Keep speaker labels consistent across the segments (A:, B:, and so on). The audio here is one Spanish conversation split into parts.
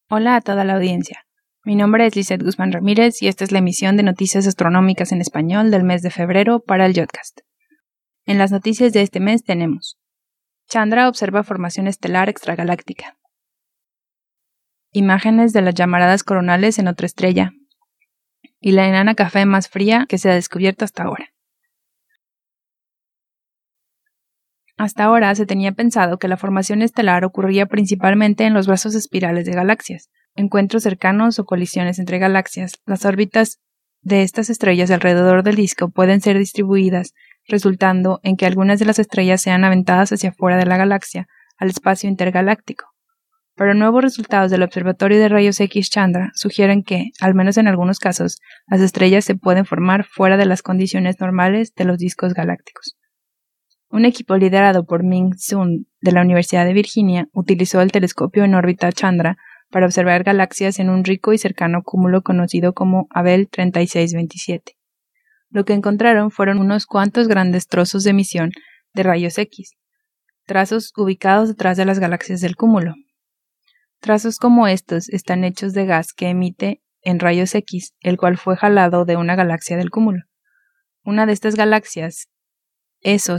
A: Hola a toda la audiencia. Mi nombre es Lizeth Guzmán Ramírez y esta es la emisión de Noticias Astronómicas en Español del mes de febrero para el Yodcast. En las noticias de este mes tenemos: Chandra observa formación estelar extragaláctica. Imágenes de las llamaradas coronales en otra estrella. Y la enana café más fría que se ha descubierto hasta ahora. Hasta ahora se tenía pensado que la formación estelar ocurría principalmente en los brazos espirales de galaxias, encuentros cercanos o colisiones entre galaxias. Las órbitas de estas estrellas alrededor del disco pueden ser distribuidas, resultando en que algunas de las estrellas sean aventadas hacia afuera de la galaxia, al espacio intergaláctico. Pero nuevos resultados del Observatorio de Rayos X Chandra sugieren que, al menos en algunos casos, las estrellas se pueden formar fuera de las condiciones normales de los discos galácticos. Un equipo liderado por Ming Sun de la Universidad de Virginia utilizó el telescopio en órbita Chandra para observar galaxias en un rico y cercano cúmulo conocido como Abell 3627. Lo que encontraron fueron unos cuantos grandes trozos de emisión de rayos X, trazos ubicados detrás de las galaxias del cúmulo. Trazos como estos están hechos de gas que emite en rayos X, el cual fue jalado de una galaxia del cúmulo. Una de estas galaxias, ESO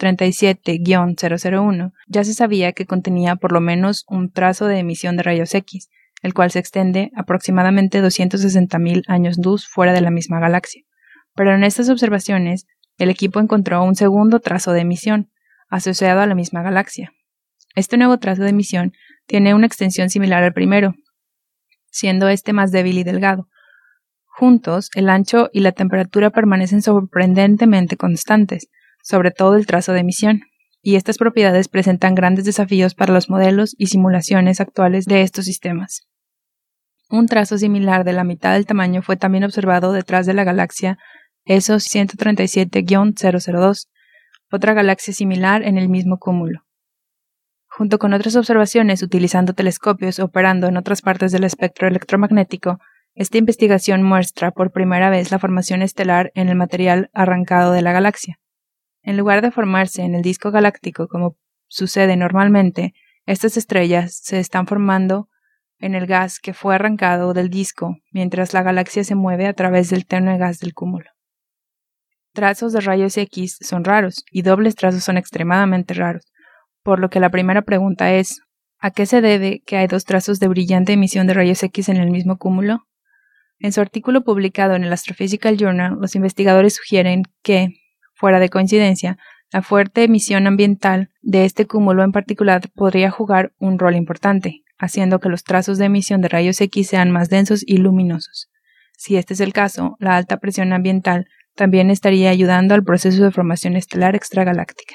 A: 137-001, ya se sabía que contenía por lo menos un trazo de emisión de rayos X, el cual se extiende aproximadamente 260.000 años luz fuera de la misma galaxia. Pero en estas observaciones, el equipo encontró un segundo trazo de emisión, asociado a la misma galaxia. Este nuevo trazo de emisión tiene una extensión similar al primero, siendo este más débil y delgado. Juntos, el ancho y la temperatura permanecen sorprendentemente constantes, sobre todo el trazo de emisión, y estas propiedades presentan grandes desafíos para los modelos y simulaciones actuales de estos sistemas. Un trazo similar de la mitad del tamaño fue también observado detrás de la galaxia ESO 137-002, otra galaxia similar en el mismo cúmulo. Junto con otras observaciones utilizando telescopios operando en otras partes del espectro electromagnético, esta investigación muestra por primera vez la formación estelar en el material arrancado de la galaxia. En lugar de formarse en el disco galáctico como sucede normalmente, estas estrellas se están formando en el gas que fue arrancado del disco mientras la galaxia se mueve a través del tenue gas del cúmulo. Trazos de rayos X son raros y dobles trazos son extremadamente raros, por lo que la primera pregunta es: ¿a qué se debe que hay dos trazos de brillante emisión de rayos X en el mismo cúmulo? En su artículo publicado en el Astrophysical Journal, los investigadores sugieren que, fuera de coincidencia, la fuerte emisión ambiental de este cúmulo en particular podría jugar un rol importante, haciendo que los trazos de emisión de rayos X sean más densos y luminosos. Si este es el caso, la alta presión ambiental también estaría ayudando al proceso de formación estelar extragaláctica.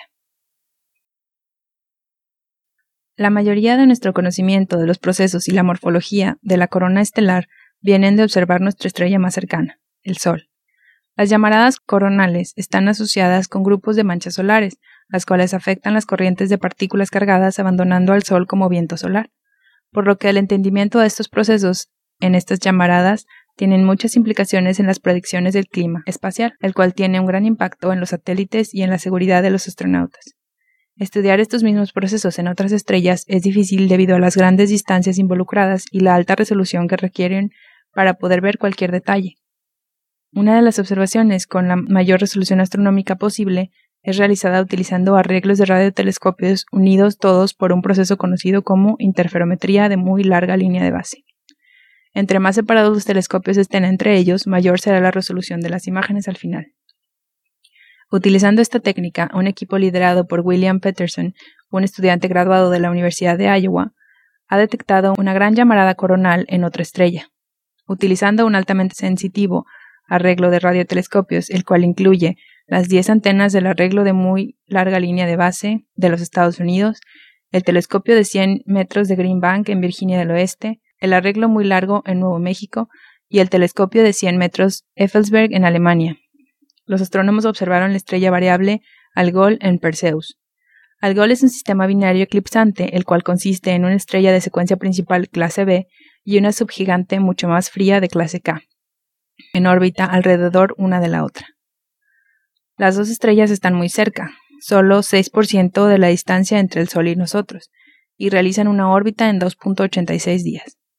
A: La mayoría de nuestro conocimiento de los procesos y la morfología de la corona estelar vienen de observar nuestra estrella más cercana, el Sol. Las llamaradas coronales están asociadas con grupos de manchas solares, las cuales afectan las corrientes de partículas cargadas abandonando al Sol como viento solar, por lo que el entendimiento de estos procesos en estas llamaradas tienen muchas implicaciones en las predicciones del clima espacial, el cual tiene un gran impacto en los satélites y en la seguridad de los astronautas. Estudiar estos mismos procesos en otras estrellas es difícil debido a las grandes distancias involucradas y la alta resolución que requieren para poder ver cualquier detalle. Una de las observaciones con la mayor resolución astronómica posible es realizada utilizando arreglos de radiotelescopios unidos todos por un proceso conocido como interferometría de muy larga línea de base. Entre más separados los telescopios estén entre ellos, mayor será la resolución de las imágenes al final. Utilizando esta técnica, un equipo liderado por William Peterson, un estudiante graduado de la Universidad de Iowa, ha detectado una gran llamarada coronal en otra estrella. Utilizando un altamente sensitivo arreglo de radiotelescopios, el cual incluye las 10 antenas del arreglo de muy larga línea de base de los Estados Unidos, el telescopio de 100 metros de Green Bank en Virginia del Oeste, el arreglo muy largo en Nuevo México y el telescopio de 100 metros Effelsberg en Alemania. Los astrónomos observaron la estrella variable Algol en Perseus. Algol es un sistema binario eclipsante, el cual consiste en una estrella de secuencia principal clase B y una subgigante mucho más fría de clase K, en órbita alrededor una de la otra. Las dos estrellas están muy cerca, solo 6% de la distancia entre el Sol y nosotros, y realizan una órbita en 2.86 días.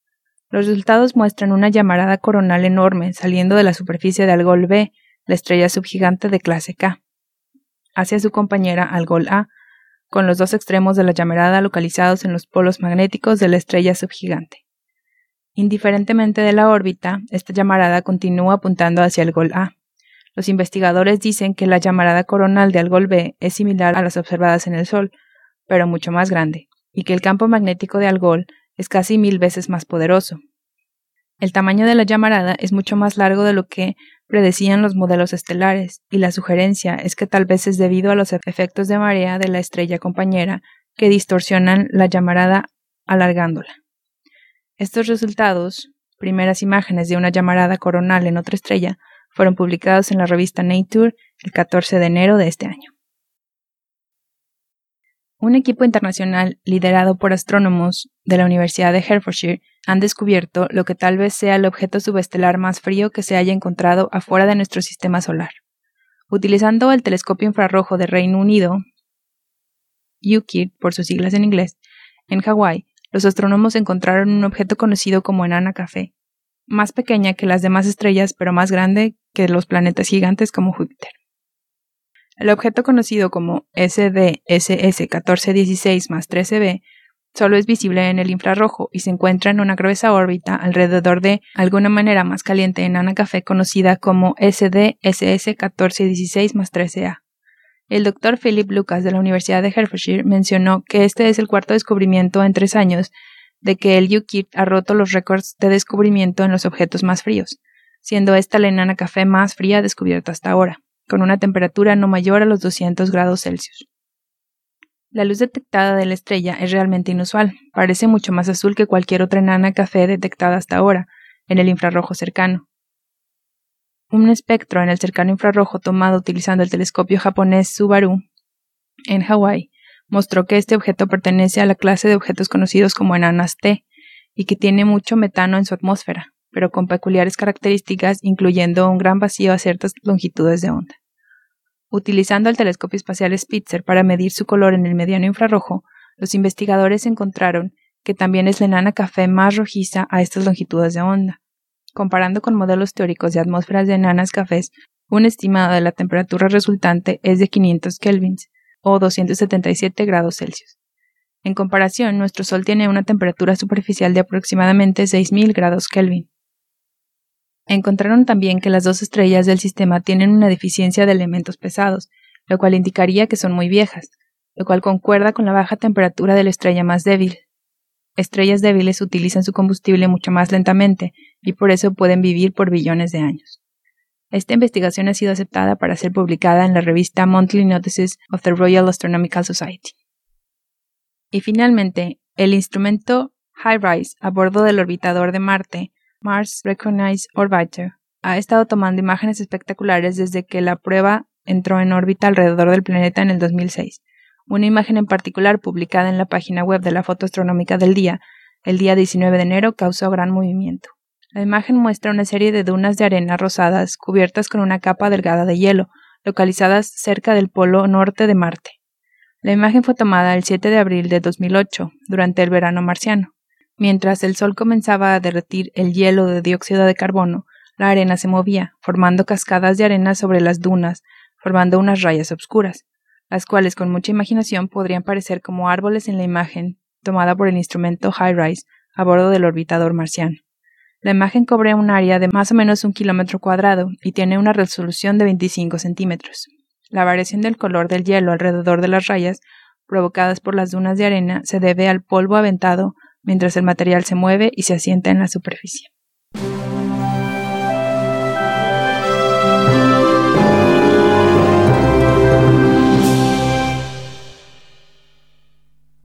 A: Los resultados muestran una llamarada coronal enorme saliendo de la superficie de Algol B, la estrella subgigante de clase K, hacia su compañera Algol A, con los dos extremos de la llamarada localizados en los polos magnéticos de la estrella subgigante. Indiferentemente de la órbita, esta llamarada continúa apuntando hacia Algol A. Los investigadores dicen que la llamarada coronal de Algol B es similar a las observadas en el Sol, pero mucho más grande, y que el campo magnético de Algol es casi 1000 veces más poderoso. El tamaño de la llamarada es mucho más largo de lo que predecían los modelos estelares, y la sugerencia es que tal vez es debido a los efectos de marea de la estrella compañera que distorsionan la llamarada alargándola. Estos resultados, primeras imágenes de una llamarada coronal en otra estrella, fueron publicados en la revista Nature el 14 de enero de este año. Un equipo internacional liderado por astrónomos de la Universidad de Hertfordshire han descubierto lo que tal vez sea el objeto subestelar más frío que se haya encontrado afuera de nuestro sistema solar. Utilizando el telescopio infrarrojo de Reino Unido, UKIRT por sus siglas en inglés, en Hawái, los astrónomos encontraron un objeto conocido como enana café, más pequeña que las demás estrellas pero más grande que los planetas gigantes como Júpiter. El objeto conocido como SDSS 1416-13b solo es visible en el infrarrojo y se encuentra en una gruesa órbita alrededor de alguna manera más caliente enana café conocida como SDSS 1416-13a. El Dr. Philip Lucas de la Universidad de Hertfordshire mencionó que este es el cuarto descubrimiento en 3 años de que el UKIRT ha roto los récords de descubrimiento en los objetos más fríos, siendo esta la enana café más fría descubierta hasta ahora, con una temperatura no mayor a los 200 grados Celsius. La luz detectada de la estrella es realmente inusual, parece mucho más azul que cualquier otra enana café detectada hasta ahora, en el infrarrojo cercano. Un espectro en el cercano infrarrojo tomado utilizando el telescopio japonés Subaru, en Hawái, mostró que este objeto pertenece a la clase de objetos conocidos como enanas T, y que tiene mucho metano en su atmósfera, pero con peculiares características incluyendo un gran vacío a ciertas longitudes de onda. Utilizando el telescopio espacial Spitzer para medir su color en el mediano infrarrojo, los investigadores encontraron que también es la enana café más rojiza a estas longitudes de onda. Comparando con modelos teóricos de atmósferas de enanas cafés, un estimado de la temperatura resultante es de 500 kelvins, o 277 grados Celsius. En comparación, nuestro Sol tiene una temperatura superficial de aproximadamente 6000 grados Kelvin. Encontraron también que las dos estrellas del sistema tienen una deficiencia de elementos pesados, lo cual indicaría que son muy viejas, lo cual concuerda con la baja temperatura de la estrella más débil. Estrellas débiles utilizan su combustible mucho más lentamente y por eso pueden vivir por billones de años. Esta investigación ha sido aceptada para ser publicada en la revista Monthly Notices of the Royal Astronomical Society. Y finalmente, el instrumento HiRISE a bordo del orbitador de Marte, Mars Recognized Orbiter, ha estado tomando imágenes espectaculares desde que la prueba entró en órbita alrededor del planeta en el 2006. Una imagen en particular publicada en la página web de la Foto Astronómica del Día, el día 19 de enero, causó gran movimiento. La imagen muestra una serie de dunas de arena rosadas cubiertas con una capa delgada de hielo, localizadas cerca del polo norte de Marte. La imagen fue tomada el 7 de abril de 2008, durante el verano marciano. Mientras el Sol comenzaba a derretir el hielo de dióxido de carbono, la arena se movía, formando cascadas de arena sobre las dunas, formando unas rayas oscuras, las cuales con mucha imaginación podrían parecer como árboles en la imagen tomada por el instrumento HiRISE a bordo del orbitador marciano. La imagen cubre un área de más o menos 1 kilómetro cuadrado y tiene una resolución de 25 centímetros. La variación del color del hielo alrededor de las rayas, provocadas por las dunas de arena, se debe al polvo aventado mientras el material se mueve y se asienta en la superficie.